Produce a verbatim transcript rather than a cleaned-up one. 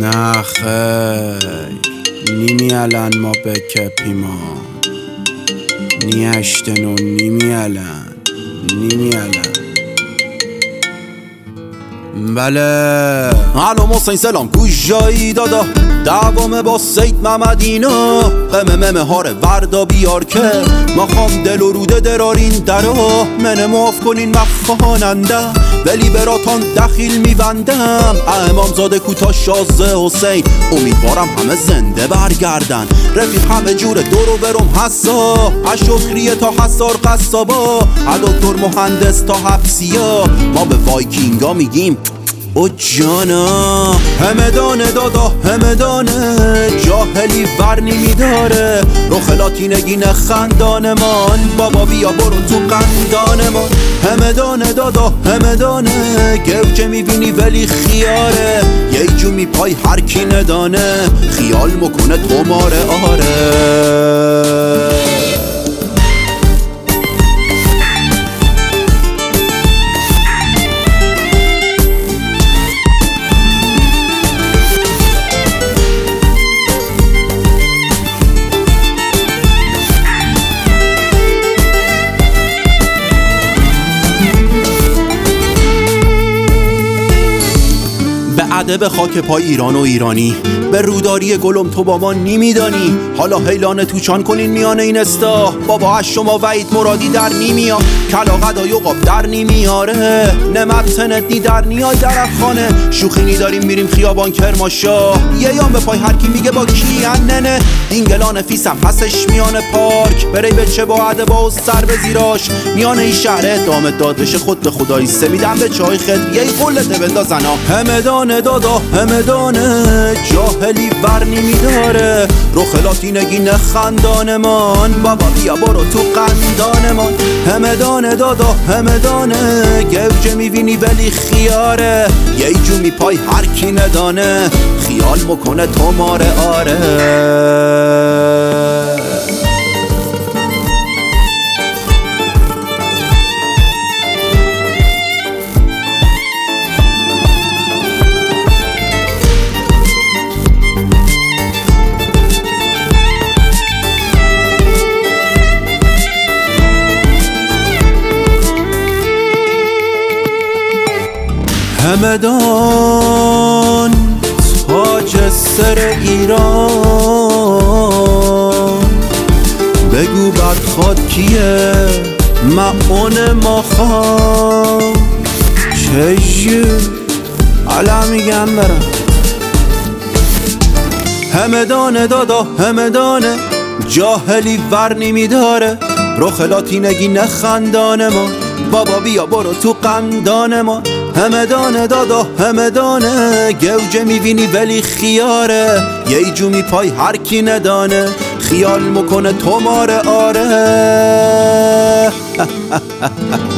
نه خیر نیمی الان ما بکپیما نی هشتن و نیمی الان نیمی الان بله الو محسن سلام کجایی دادا دوامه با سید محمدینا قمه ممه هاره وردا بیار که ما خام دل و روده درارین درا منه معاف کنین مخاننده ولی براتان دخیل میبندم امام زاده کوتا شازه حسین امیدوارم همه زنده برگردن رفیق همه جور دورو برم حسا اشکریه تا حسار قصابا دکتر مهندس تا حبسیا ما به وایکینگا میگیم او جانا همدانه دادا همدانه جاهلی ور نمیداره روخلاتی نگین خندانمان بابا بیا برو تو قندانمان همدانه دادا همدانه گوجه میبینی ولی خیاره یه جو میپای هر کی ندانه خیال مکنه تو ماره آره به خاک پای ایران و ایرانی به روداری گلم تو با ما نمیدانی حالا حیلان توچان کنین میانه این استا بابا از شما وحید مرادی در نیمیا کلا قدای و قاب در نمیاره نمت سنت نی در نیای در خانه شوخی نی داریم میریم خیابان کرماشا یه یام به پای هر کی میگه با کی اننه دینگلان فیسم پسش میانه پارک بری به چه با ادبا و سر به زیراش میانه این شهر دامت داد بشه خود به خدایی سمیدم به چای خد یه قلته بندازنا همدانه دادا همدانه جاهلی ور نمیداره روخلاتی نگین خندانمان بابا بیا برو تو قندانمان همدانه دادا همدانه گوجه میبینی ولی خیاره یه جو میپای هر کی ندانه خیال مکنه تو ماره آره همدان تاج سر ایران بگو بدخواد کیه معون ما خان چجور علا میگم برم همدانه دادا همدانه جاهلی ور نمیداره روخلاتی نگی نخندانه ما بابا بیا برو تو قندانه ما همدانه دادا همدانه گوجه میبینی ولی خیاره یه جو میپای هر کی ندانه خیال مکنه تو ماره آره